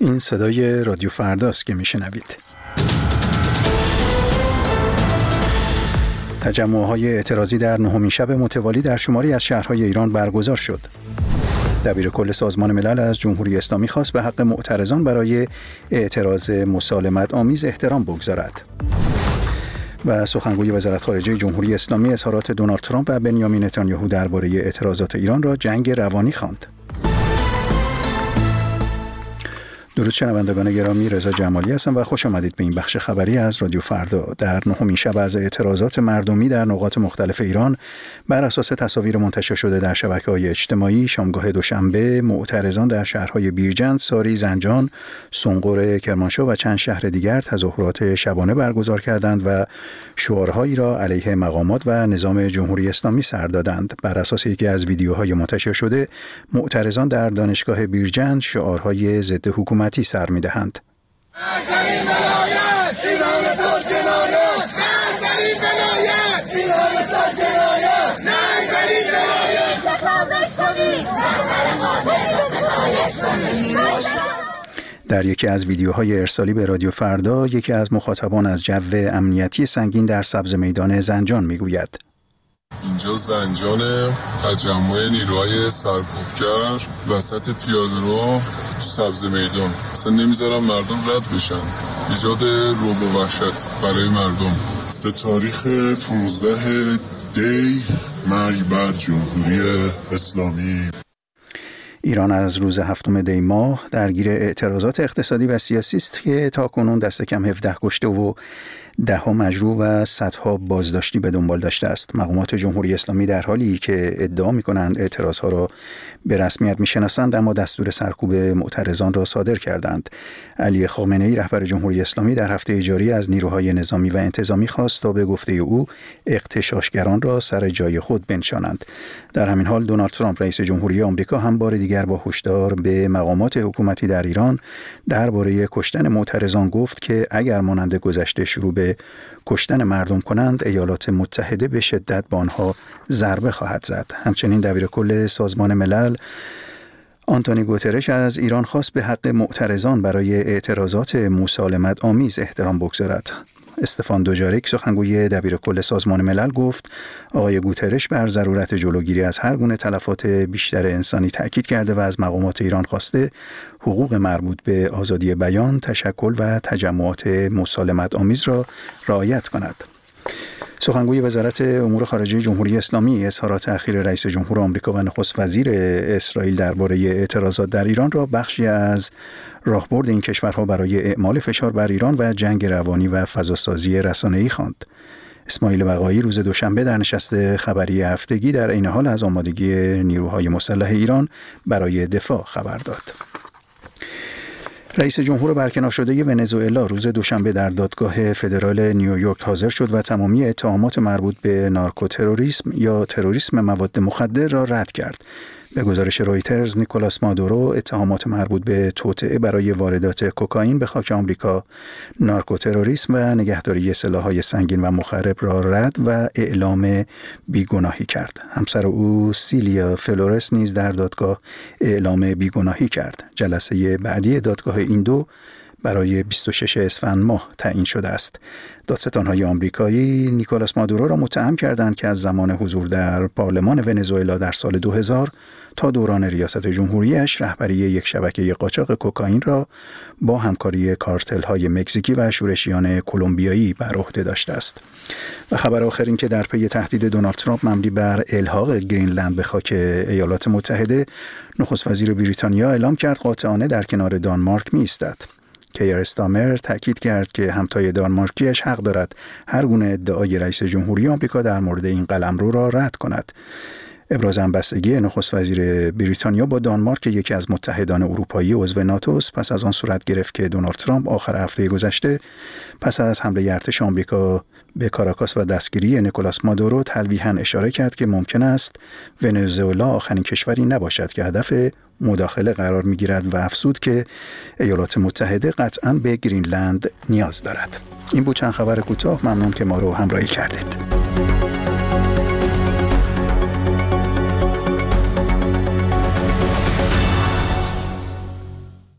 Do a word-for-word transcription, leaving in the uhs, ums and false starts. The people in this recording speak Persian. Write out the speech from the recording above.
این صدای رادیو فرداست که میشنوید. تجمع‌های اعتراضی در نهمین شب متوالی در شماری از شهرهای ایران برگزار شد. دبیرکل سازمان ملل از جمهوری اسلامی خواست به حق معترضان برای اعتراض مسالمت آمیز احترام بگذارد. و سخنگوی وزارت خارجه جمهوری اسلامی اظهارات دونالد ترامپ و بنیامین نتانیاهو درباره اعتراضات ایران را جنگ روانی خواند. درود شنوندگان گرامی، رضا جمالی هستم و خوش آمدید به این بخش خبری از رادیو فردا. در نهمین شب از اعتراضات مردمی در نقاط مختلف ایران بر اساس تصاویر منتشر شده در شبکه‌های اجتماعی، شامگاه دوشنبه معترضان در شهرهای بیرجند، ساری، زنجان، سنقر، کرمانشاه و چند شهر دیگر تظاهرات شبانه برگزار کردند و شعارهایی را علیه مقامات و نظام جمهوری اسلامی سر دادند. بر اساس یکی از ویدیوهای منتشر شده، معترضان در دانشگاه بیرجند شعارهای ضد حکومت سر می‌دهند. در یکی از ویدیوهای ارسالی به رادیو فردا، یکی از مخاطبان از جو امنیتی سنگین در سبز میدان زنجان میگوید: اینجا زنجان، تجمع نیروهای سرکوبگر وسط پیاده‌رو تو سبز میدان، اصلا نمیذارم مردم رد بشن، ایجاد رعب و وحشت برای مردم. به تاریخ پانزده دی مرگ بر جمهوری اسلامی. ایران از روز هفتم دی ماه درگیر اعتراضات اقتصادی و سیاسی است که تاکنون دست کم هفده کشته و ده ها مجروح و صدها بازداشتی به دنبال داشته است. مقامات جمهوری اسلامی در حالی که ادعا می‌کنند اعتراضها را به رسمیت می‌شناسند، اما دستور سرکوب معترضان را صادر کردند. علی خامنه‌ای رهبر جمهوری اسلامی در هفته جاری از نیروهای نظامی و انتظامی خواست تا به گفته او اغتشاشگران را سر جای خود بنشانند. در همین حال دونالد ترامپ رئیس جمهوری آمریکا هم بار دیگر با هشدار به مقامات حکومتی در ایران درباره کشتن معترضان گفت که اگر مانند گذشته شروع به کشتن مردم کنند، ایالات متحده به شدت به آنها ضربه خواهد زد. همچنین دبیرکل سازمان ملل آنتونی گوترش از ایران خواست به حق معترضان برای اعتراضات مسالمت آمیز احترام بگذارد. استفان دوجاریک سخنگوی دبیرکل سازمان ملل گفت آقای گوترش بر ضرورت جلوگیری از هر گونه تلفات بیشتر انسانی تاکید کرده و از مقامات ایران خواسته حقوق مربوط به آزادی بیان، تشکل و تجمعات مسالمت آمیز را رعایت کند. سخنگوی وزارت امور خارجه جمهوری اسلامی اظهارات اخیر رئیس جمهور آمریکا و نخست وزیر اسرائیل درباره اعتراضات در ایران را بخشی از راهبرد این کشورها برای اعمال فشار بر ایران و جنگ روانی و فضاسازی رسانه‌ای خواند. اسماعیل بقایی روز دوشنبه در نشست خبری هفتگی در عین حال از آمادگی نیروهای مسلح ایران برای دفاع خبر داد. رئیس جمهور برکنار شده ونزوئلا روز دوشنبه در دادگاه فدرال نیویورک حاضر شد و تمامی اتهامات مربوط به نارکوتروریسم یا تروریسم مواد مخدر را رد کرد. به گزارش رویترز، نیکولاس مادورو اتهامات مربوط به توطئه برای واردات کوکائین به خاک آمریکا، نارکوتروریسم و نگهداری سلاح‌های سنگین و مخرب را رد و اعلام بیگناهی کرد. همسر او سیلیا فلورس نیز در دادگاه اعلام بیگناهی کرد. جلسه بعدی دادگاه این دو برای بیست و ششم اسفند ماه تعیین شده است. دادستان‌های آمریکایی نیکولاس مادورو را متهم کردند که از زمان حضور در پارلمان ونزوئلا در سال دو هزار تا دوران ریاست جمهوریش رهبری یک شبکه قاچاق کوکائین را با همکاری کارتل‌های مکزیکی و شورشیان کلمبیایی بر عهده داشته است. و خبر آخر این که در پی تهدید دونالد ترامپ مبنی بر الحاق گرینلند به خاک ایالات متحده، نخست وزیر بریتانیا اعلام کرد قاطعانه در کنار دانمارک می‌ایستد. کیر استامر تاکید کرد که همتای دانمارکیش حق دارد هر گونه ادعای رئیس جمهوری آمریکا در مورد این قلمرو را رد کند. ابراز همبستگی نخست وزیر بریتانیا با دانمارک، یکی از متحدان اروپایی عضو ناتو، پس از آن صورت گرفت که دونالد ترامپ آخر هفته گذشته پس از حمله ارتش آمریکا به کاراکاس و دستگیری نیکولاس مادورو تلویحاً اشاره کرد که ممکن است ونزوئلا آخرین کشوری نباشد که هدف مداخله قرار می‌گیرد و افزود که ایالات متحده قطعاً به گرینلند نیاز دارد. این بود چند خبر کوتاه. ممنون که ما رو همراهی کردید.